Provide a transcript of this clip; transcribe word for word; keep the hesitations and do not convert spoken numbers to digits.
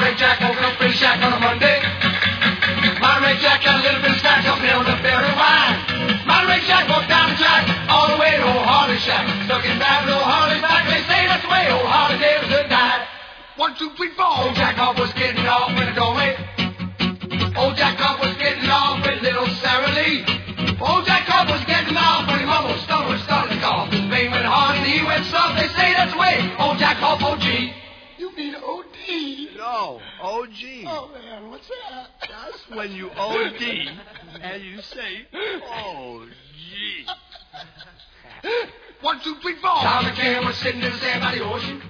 Monterey Jack woke up pretty shack on a Monday. Monterey Jack got a little bit of snack up there on the berry wine. Monterey Jack walked down the track all the way to old Harley's shack. Stuck his back with old Harley's back. They say that's the way old Harley Davidson died. One, two, three, four. Old Jack Hoff was getting off in the doorway. Old Jack Hoff was getting off with little Sarah Lee. Old Jack Hoff was getting off when he mumbled, stumbled, started to cough. His vein went hard and he went soft. They say that's the way old Jack Hoff O G. You mean O D? No, O G. Oh, man, what's that? That's when you O D and you say, oh, gee. One, two, three, four. Tom McCann was sitting in the sand by the ocean.